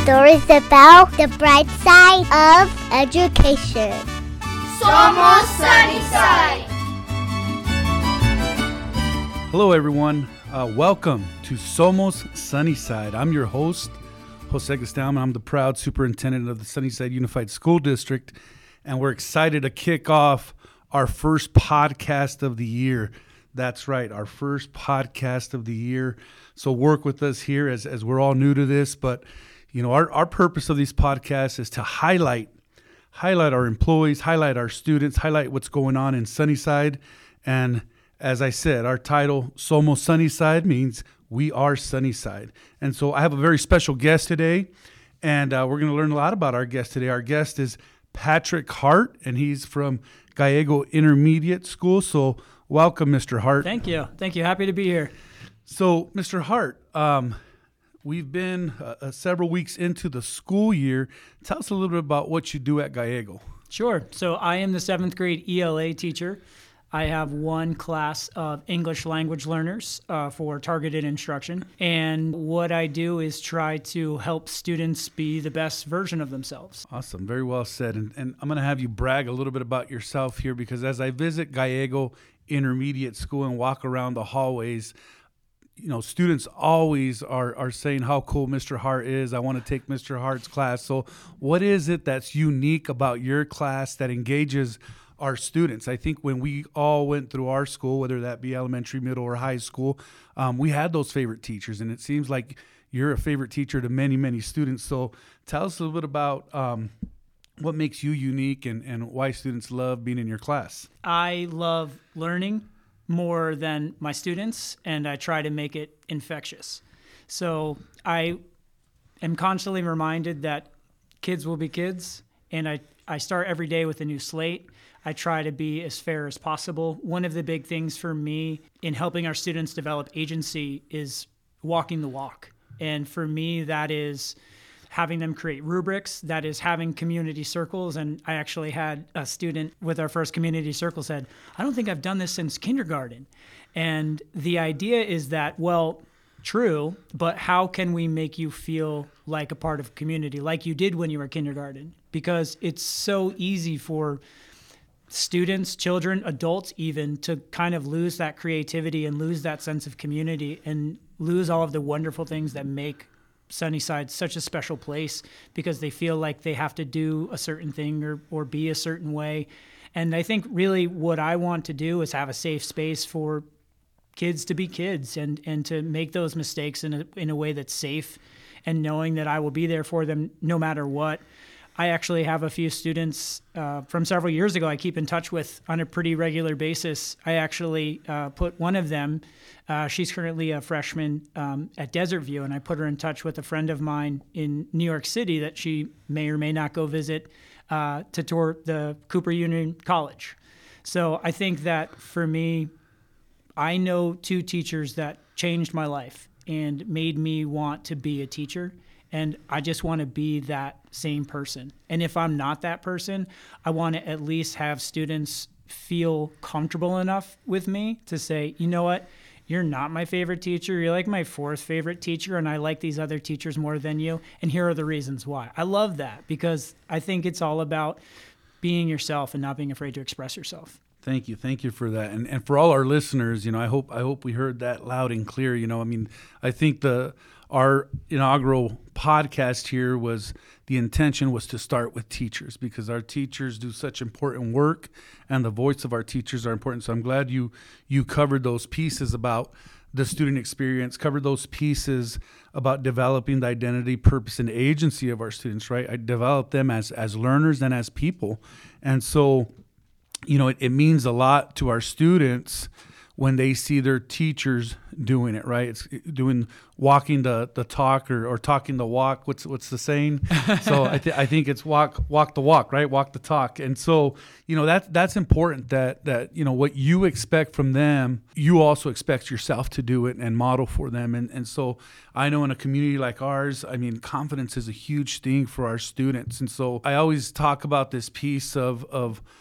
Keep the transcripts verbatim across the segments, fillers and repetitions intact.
stories about the bright side of education. Somos Sunnyside! Hello everyone, uh, welcome to Somos Sunnyside. I'm your host, Jose Gastelman. I'm the proud superintendent of the Sunnyside Unified School District, and we're excited to kick off our first podcast of the year. That's right, our first podcast of the year. So work with us here as, as we're all new to this, but you know, our, our purpose of these podcasts is to highlight highlight our employees, highlight our students, highlight what's going on in Sunnyside. And as I said, our title, Somos Sunnyside, means we are Sunnyside. And so I have a very special guest today, and uh, we're going to learn a lot about our guest today. Our guest is Patrick Hart, and he's from Gallego Intermediate School. So welcome, Mister Hart. Thank you. Thank you. Happy to be here. So, Mister Hart, um, we've been uh, uh, several weeks into the school year. Tell us a little bit about what you do at Gallego. Sure. So I am the seventh grade E L A teacher. I have one class of English language learners uh, for targeted instruction. And what I do is try to help students be the best version of themselves. Awesome. Very well said. And, and I'm going to have you brag a little bit about yourself here, because as I visit Gallego Intermediate School and walk around the hallways, you know, students always are, are saying how cool Mister Hart is. I want to take Mister Hart's class. So what is it that's unique about your class that engages our students? I think when we all went through our school, whether that be elementary, middle, or high school, um, we had those favorite teachers, and it seems like you're a favorite teacher to many, many students. So tell us a little bit about um, what makes you unique and, and why students love being in your class. I love learning more than my students, and I try to make it infectious. So I am constantly reminded that kids will be kids, and I, I start every day with a new slate. I try to be as fair as possible. One of the big things for me in helping our students develop agency is walking the walk. And for me, that is having them create rubrics, that is having community circles. And I actually had a student with our first community circle said, I don't think I've done this since kindergarten. And the idea is that, well, true, but how can we make you feel like a part of a community, like you did when you were kindergarten? Because it's so easy for students, children, adults even, to kind of lose that creativity and lose that sense of community and lose all of the wonderful things that make Sunnyside such a special place, because they feel like they have to do a certain thing or, or be a certain way. And I think really what I want to do is have a safe space for kids to be kids and, and to make those mistakes in a, in a way that's safe, and knowing that I will be there for them no matter what. I actually have a few students uh, from several years ago I keep in touch with on a pretty regular basis. I actually uh, put one of them, uh, she's currently a freshman um, at Desert View, and I put her in touch with a friend of mine in New York City that she may or may not go visit uh, to tour the Cooper Union College. So I think that for me, I know two teachers that changed my life and made me want to be a teacher. And I just want to be that same person. And if I'm not that person, I want to at least have students feel comfortable enough with me to say, you know what, you're not my favorite teacher. You're like my fourth favorite teacher, and I like these other teachers more than you. And here are the reasons why. I love that, because I think it's all about being yourself and not being afraid to express yourself. Thank you. Thank you for that. And and for all our listeners, you know, I hope I hope we heard that loud and clear. You know, I mean, I think the our inaugural podcast here was the intention was to start with teachers, because our teachers do such important work and the voice of our teachers are important. So I'm glad you you covered those pieces about the student experience, covered those pieces about developing the identity, purpose, and agency of our students, right? I developed them as as learners and as people. And so, you know, it, it means a lot to our students when they see their teachers doing it, right? It's doing walking the, the talk or, or talking the walk. What's what's the saying? So I, th- I think it's walk walk the walk, right? Walk the talk. And so, you know, that that's important that that, you know, what you expect from them, you also expect yourself to do it and model for them. And and so I know in a community like ours, I mean, confidence is a huge thing for our students. And so I always talk about this piece of of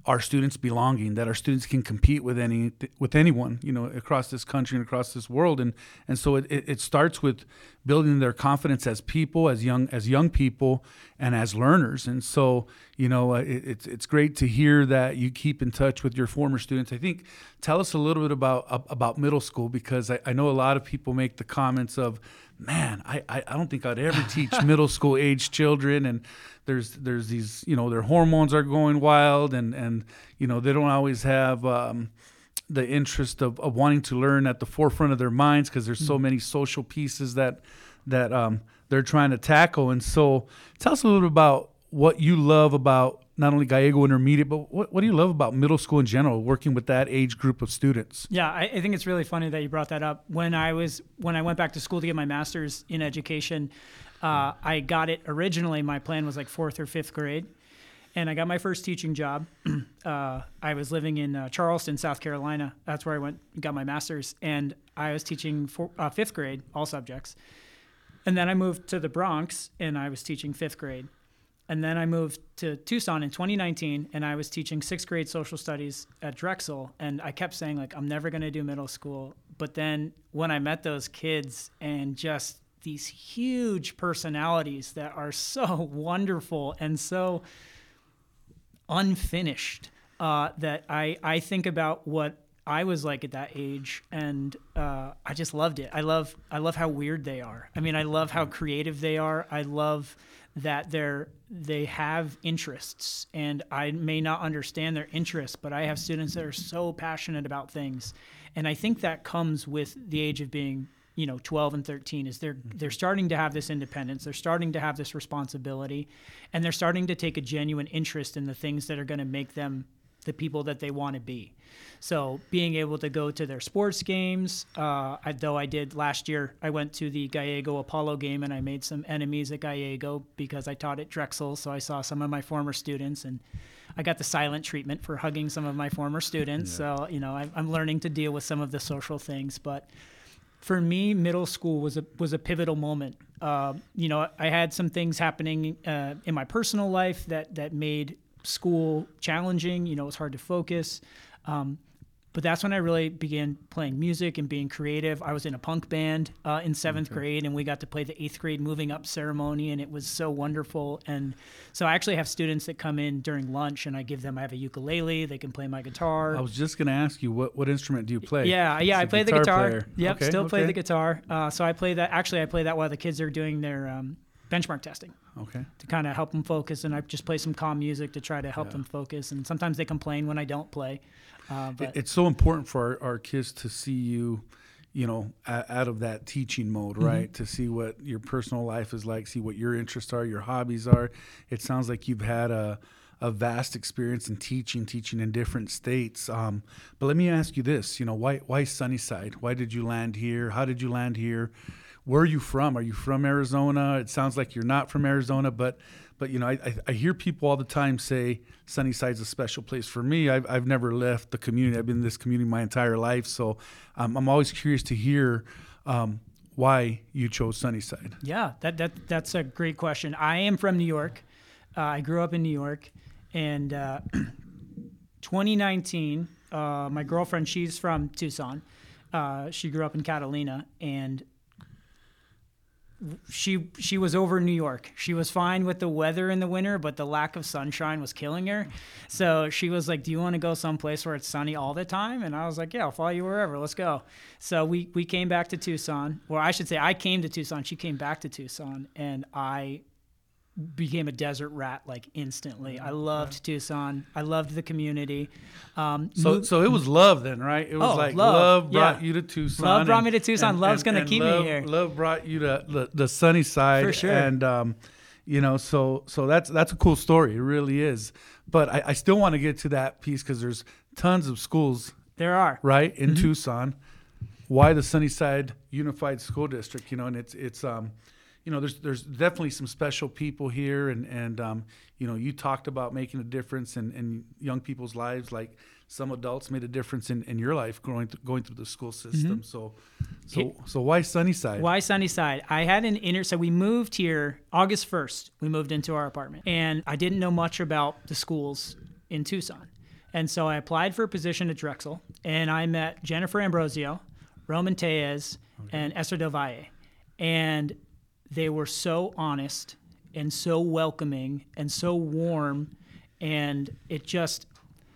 our students belonging, that our students can compete with any with anyone, you know, across this country and across this world. And and so it, it starts with building their confidence as people, as young as young people, and as learners. And so, you know, uh, it, it's it's great to hear that you keep in touch with your former students. I think, tell us a little bit about about middle school, because I, I know a lot of people make the comments of, man, I, I don't think I'd ever teach middle school age children, and there's there's these, you know, their hormones are going wild, and, and you know, they don't always have um, the interest of, of wanting to learn at the forefront of their minds, because there's so many social pieces that that um, they're trying to tackle. And so tell us a little bit about what you love about not only Gallego Intermediate, but what, what do you love about middle school in general, working with that age group of students? Yeah, I, I think it's really funny that you brought that up. When I was when I went back to school to get my master's in education, uh, I got it originally. My plan was like fourth or fifth grade, and I got my first teaching job. uh, I was living in uh, Charleston, South Carolina. That's where I went and got my master's, and I was teaching for, uh, fifth grade, all subjects. And then I moved to the Bronx, and I was teaching fifth grade. And then I moved to Tucson in twenty nineteen, and I was teaching sixth grade social studies at Drexel. And I kept saying, like, I'm never going to do middle school. But then when I met those kids, and just these huge personalities that are so wonderful and so unfinished, uh, that I, I think about what I was like at that age, and uh, I just loved it. I love I love how weird they are. I mean, I love how creative they are. I love that they're they have interests, and I may not understand their interests, but I have students that are so passionate about things, and I think that comes with the age of being, you know, twelve and thirteen. Is they're they're starting to have this independence, they're starting to have this responsibility, and they're starting to take a genuine interest in the things that are going to make them the people that they want to be. So being able to go to their sports games, uh, I, though I did last year, I went to the Gallego Apollo game, and I made some enemies at Gallego because I taught at Drexel. So I saw some of my former students, and I got the silent treatment for hugging some of my former students. Yeah. So, you know, I, I'm learning to deal with some of the social things. But for me, middle school was a was a pivotal moment. Uh, you know, I had some things happening uh, in my personal life that that made school challenging. You know, it was hard to focus. Um, but that's when I really began playing music and being creative. I was in a punk band uh, in seventh okay. grade, and we got to play the eighth grade moving up ceremony, and it was so wonderful. And so I actually have students that come in during lunch, and I give them, I have a ukulele, they can play my guitar. I was just going to ask you, what, what instrument do you play? Yeah, yeah, I play the guitar. Player. Yep, okay, still okay. play the guitar. Uh, so I play that, actually I play that while the kids are doing their um, benchmark testing. Okay. To kind of help them focus, and I just play some calm music to try to help yeah. them focus. And sometimes they complain when I don't play. Uh, but it's so important for our, our kids to see you, you know, a, out of that teaching mode, right? Mm-hmm. To see what your personal life is like, see what your interests are, your hobbies are. It sounds like you've had a, a vast experience in teaching, teaching in different states. Um, but let me ask you this, you know, why why Sunnyside? Why did you land here? How did you land here? Where are you from? Are you from Arizona? It sounds like you're not from Arizona, but but you know, I, I, I hear people all the time say Sunnyside's a special place for me. I've I've never left the community. I've been in this community my entire life, so um, I'm always curious to hear um, why you chose Sunnyside. Yeah, that that that's a great question. I am from New York. Uh, I grew up in New York, and uh, twenty nineteen, uh, my girlfriend, she's from Tucson. Uh, she grew up in Catalina, and she she was over in New York. She was fine with the weather in the winter, but the lack of sunshine was killing her. So she was like, do you want to go someplace where it's sunny all the time? And I was like, yeah, I'll follow you wherever. Let's go. So we, we came back to Tucson. Well, I should say I came to Tucson. She came back to Tucson, and I became a desert rat like instantly. I loved yeah. Tucson. I loved the community. Um, so moved, so it was love then, right? It was oh, like love, love brought yeah. you to Tucson. Love brought and, me to Tucson. And, Love's and, going to and keep love, me here. Love brought you to the, the sunny side. For sure. And, um, you know, so so that's that's a cool story. It really is. But I, I still want to get to that piece because there's tons of schools. There are. Right, in mm-hmm. Tucson. Why the Sunnyside Unified School District? You know, and it's it's um, you know, there's there's definitely some special people here, and and um, you know, you talked about making a difference in, in young people's lives, like some adults made a difference in, in your life growing th- going through the school system. Mm-hmm. So, so so why Sunnyside? Why Sunnyside? I had an inter. So we moved here August first. We moved into our apartment, and I didn't know much about the schools in Tucson. And so I applied for a position at Drexel, and I met Jennifer Ambrosio, Roman Tellez, okay. and Esther Del Valle. And they were so honest and so welcoming and so warm. And it just,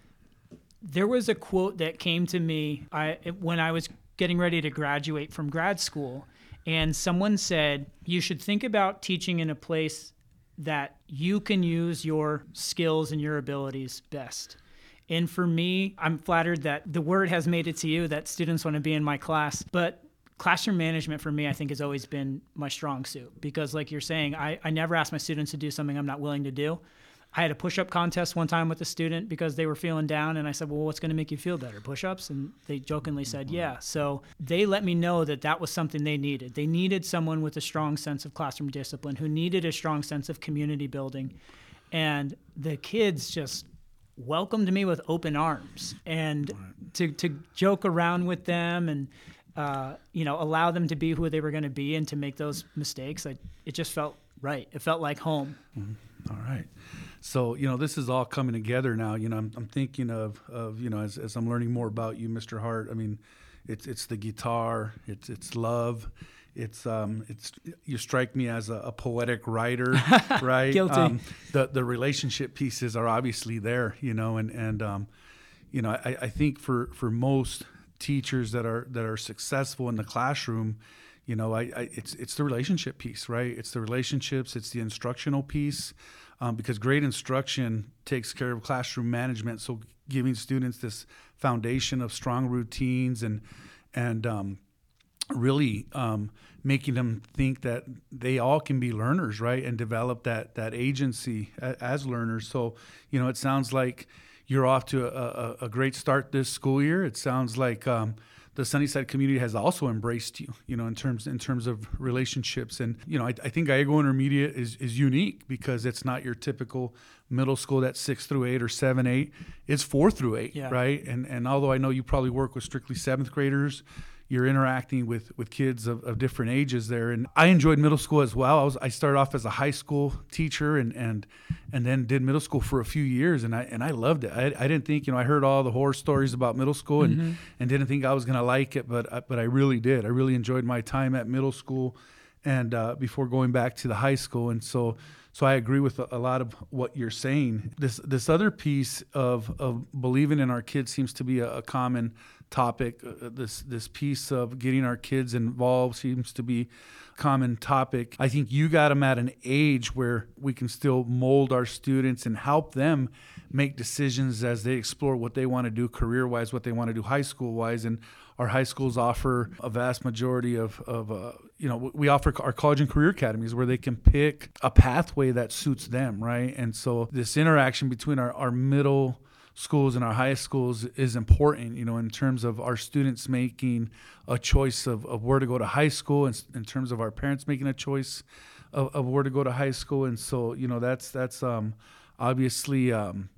there was a quote that came to me I, when I was getting ready to graduate from grad school. And someone said, you should think about teaching in a place that you can use your skills and your abilities best. And for me, I'm flattered that the word has made it to you that students want to be in my class. But classroom management for me, I think, has always been my strong suit. Because like you're saying, I, I never ask my students to do something I'm not willing to do. I had a push-up contest one time with a student because they were feeling down, and I said, well, what's going to make you feel better, push-ups? And they jokingly said, yeah. So they let me know that that was something they needed. They needed someone with a strong sense of classroom discipline, who needed a strong sense of community building. And the kids just welcomed me with open arms. And to, to joke around with them and uh, you know, allow them to be who they were going to be and to make those mistakes, I, it just felt right. It felt like home. Mm-hmm. All right. So, you know, this is all coming together now. You know, I'm, I'm thinking of, of, you know, as, as I'm learning more about you, Mister Hart, I mean, it's it's the guitar, it's it's love, it's um it's you strike me as a, a poetic writer, right? Guilty. Um, the the relationship pieces are obviously there, you know, and and um, you know, I, I think for, for most teachers that are that are successful in the classroom, you know, I, I it's it's the relationship piece, right? It's the relationships, it's the instructional piece. Um, because great instruction takes care of classroom management. So giving students this foundation of strong routines and and um, really um, making them think that they all can be learners, right, and develop that that agency a, as learners. So, you know, it sounds like you're off to a, a, a great start this school year. It sounds like um, the Sunnyside community has also embraced you, you know, in terms in terms of relationships. And, you know, I, I think Gallego Intermediate is, is unique because it's not your typical middle school that's six through eight or seven, eight. It's four through eight, yeah. right? And and although I know you probably work with strictly seventh graders, you're interacting with, with kids of, of different ages there. And I enjoyed middle school as well. I was I started off as a high school teacher and and and then did middle school for a few years, and I and I loved it. I, I didn't think, you know, I heard all the horror stories about middle school and, mm-hmm. and didn't think I was going to like it, but but I really did. I really enjoyed my time at middle school and uh, before going back to the high school. And so so I agree with a, a lot of what you're saying. This this other piece of, of believing in our kids seems to be a, a common topic. Uh, this this piece of getting our kids involved seems to be a common topic. I think you got them at an age where we can still mold our students and help them make decisions as they explore what they want to do career-wise, what they want to do high school-wise. And our high schools offer a vast majority of, of uh, you know, we offer our college and career academies where they can pick a pathway that suits them, right? And so this interaction between our, our middle schools and our high schools is important, you know, in terms of our students making a choice of, of where to go to high school, and in terms of our parents making a choice of, of where to go to high school. And so, you know, that's that's um, obviously um,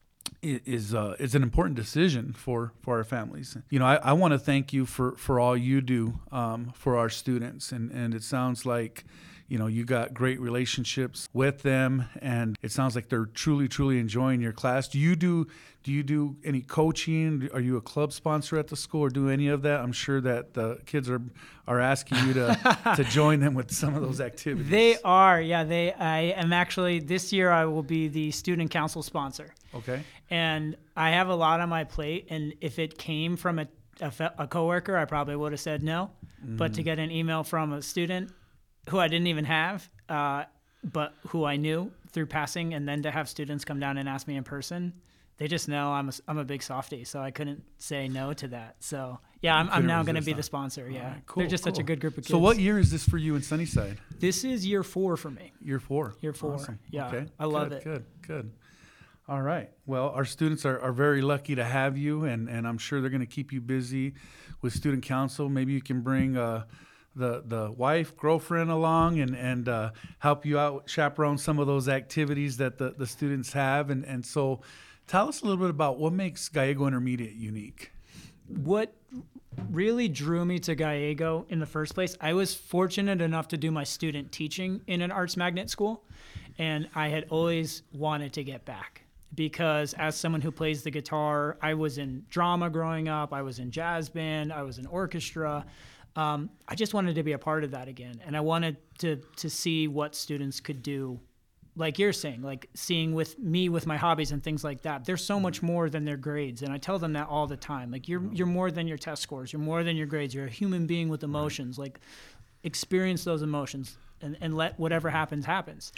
is uh, is an important decision for, for our families. You know, I, I want to thank you for, for all you do um, for our students, and, and it sounds like, you know, you got great relationships with them, and it sounds like they're truly, truly enjoying your class. Do you do do you do any coaching? Are you a club sponsor at the school, or do any of that? I'm sure that the kids are are asking you to to join them with some of those activities. They are, yeah. They I am actually this year I will be the student council sponsor. Okay. And I have a lot on my plate, and if it came from a a, a coworker, I probably would have said no. Mm. But to get an email from a student who I didn't even have, uh, but who I knew through passing, and then to have students come down and ask me in person, they just know I'm a, I'm a big softie, so I couldn't say no to that. So, yeah, I'm, I'm now going to be the sponsor, yeah. Right, cool, They're just cool. such a good group of kids. So what year is this for you in Sunnyside? This is year four for me. Year four. Year four, awesome. Yeah, okay. I love good, it. Good, good. All right. Well, our students are, are very lucky to have you, and, and I'm sure they're going to keep you busy with student council. Maybe you can bring uh, the the wife, girlfriend along and, and uh, help you out, chaperone some of those activities that the, the students have. And, and so tell us a little bit about what makes Gallego Intermediate unique. What really drew me to Gallego in the first place, I was fortunate enough to do my student teaching in an arts magnet school, and I had always wanted to get back. because as someone who plays the guitar, I was in drama growing up, I was in jazz band, I was in orchestra. Um, I just wanted to be a part of that again. And I wanted to to see what students could do, like you're saying, like seeing with me with my hobbies and things like that. They're so much more than their grades. And I tell them that all the time. Like you're you're more than your test scores. You're more than your grades. You're a human being with emotions. Like experience those emotions and, and let whatever happens, happens.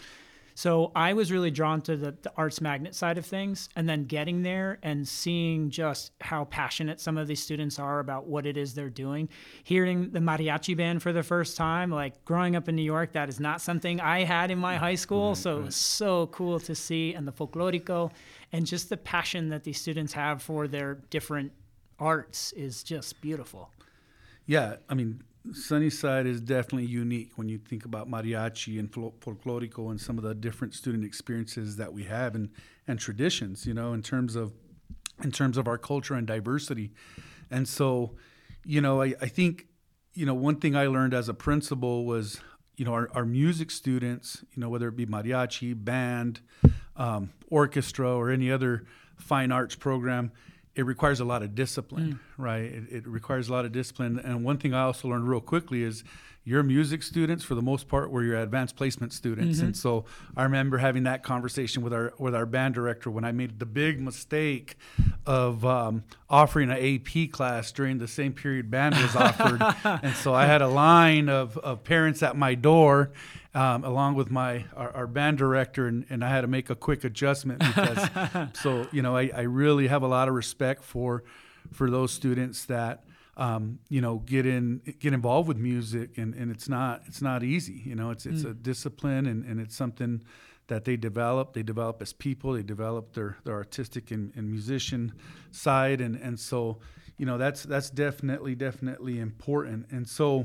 So I was really drawn to the, the arts magnet side of things, and then getting there and seeing just how passionate some of these students are about what it is they're doing. Hearing the mariachi band for the first time, like growing up in New York, that is not something I had in my high school. Right, so right. It was so cool to see, and the folklorico, and just the passion that these students have for their different arts is just beautiful. Yeah, I mean, Sunnyside is definitely unique when you think about mariachi and fol- folklorico and some of the different student experiences that we have and, and traditions, you know, in terms of in terms of our culture and diversity. And so, you know, I, I think, you know, one thing I learned as a principal was, you know, our, our music students, you know, whether it be mariachi, band, um, orchestra, or any other fine arts program, it requires a lot of discipline, mm. right? It, it requires a lot of discipline. And one thing I also learned real quickly is your music students, for the most part, were your advanced placement students. Mm-hmm. And so I remember having that conversation with our with our band director when I made the big mistake of um, offering an A P class during the same period band was offered. And so I had a line of, of parents at my door, Um, along with my our, our band director, and, and I had to make a quick adjustment because so you know I, I really have a lot of respect for for those students that um, you know get in get involved with music, and, and it's not it's not easy, you know it's it's mm. a discipline, and, and it's something that they develop they develop as people, they develop their, their artistic and, and musician side, and, and so you know that's that's definitely definitely important. And so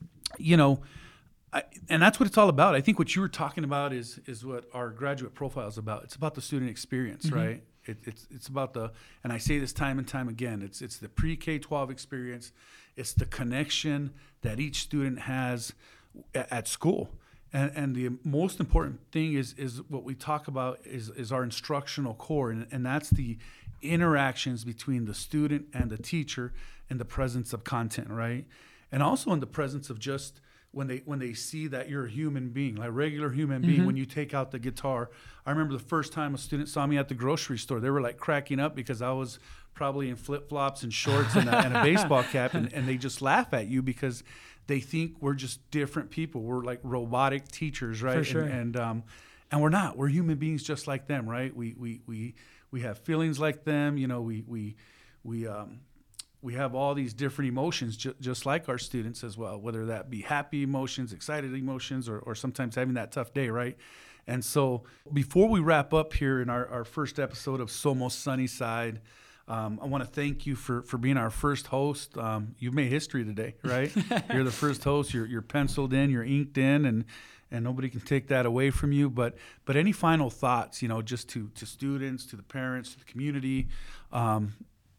you know I, and that's what it's all about. I think what you were talking about is is what our graduate profile is about. It's about the student experience, mm-hmm. right? It, it's it's about the, and I say this time and time again, it's it's the pre-K twelve experience. It's the connection that each student has at, at school. And and the most important thing is is what we talk about is is our instructional core, and, and that's the interactions between the student and the teacher in the presence of content, right? And also in the presence of just when they when they see that you're a human being, like a regular human being, mm-hmm. when you take out the guitar. I remember the first time a student saw me at the grocery store, they were like cracking up because I was probably in flip-flops and shorts and, a, and a baseball cap, and, and they just laugh at you because they think we're just different people. We're like robotic teachers, right? For sure. And and, um, and we're not. We're human beings just like them, right? We we we we have feelings like them. You know, we we we um. We have all these different emotions, ju- just like our students as well, whether that be happy emotions, excited emotions, or, or sometimes having that tough day, right? And so before we wrap up here in our, our first episode of Somos Sunnyside, um, I want to thank you for, for being our first host. Um, you've made history today, right? You're the first host. You're, you're penciled in, you're inked in, and and nobody can take that away from you. But but any final thoughts, you know, just to, to students, to the parents, to the community, um,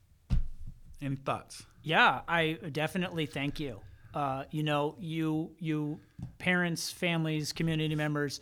any thoughts? Yeah, I definitely thank you. Uh, you know, you you parents, families, community members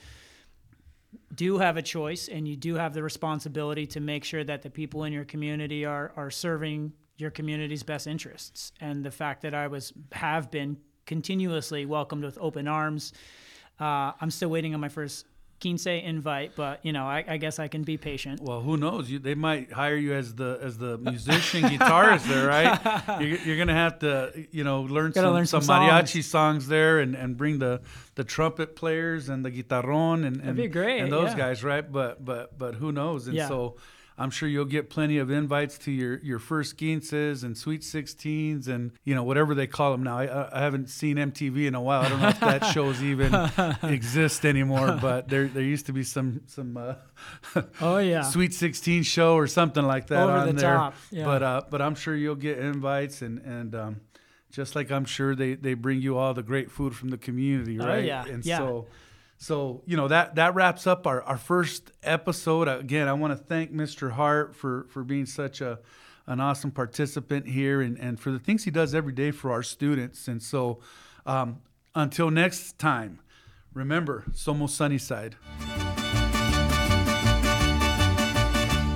do have a choice, and you do have the responsibility to make sure that the people in your community are are serving your community's best interests. And the fact that I was have been continuously welcomed with open arms. Uh, I'm still waiting on my first quince invite, but you know, I, I guess I can be patient. Well, who knows? You, they might hire you as the as the musician guitarist there, right? You're, you're gonna have to, you know, learn some, learn some, some mariachi songs. songs there, and, and bring the, the trumpet players and the guitarron and, and That'd be great, and those yeah. guys, right? But but but who knows? And Yeah. so I'm sure you'll get plenty of invites to your, your first quinces and sweet sixteens and, you know, whatever they call them now. I, I haven't seen M T V in a while. I don't know if that shows even exist anymore, but there there used to be some some uh, Oh yeah, sweet sixteen show or something like that Over on the there. top, yeah. But uh, but I'm sure you'll get invites, and and um, just like I'm sure they, they bring you all the great food from the community, right? Oh, yeah, And yeah. so. So, you know, that, that wraps up our, our first episode. Again, I want to thank Mister Hart for, for being such a an awesome participant here, and, and for the things he does every day for our students. And so um, until next time, remember, Somos Sunnyside.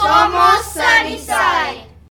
Somos Sunnyside.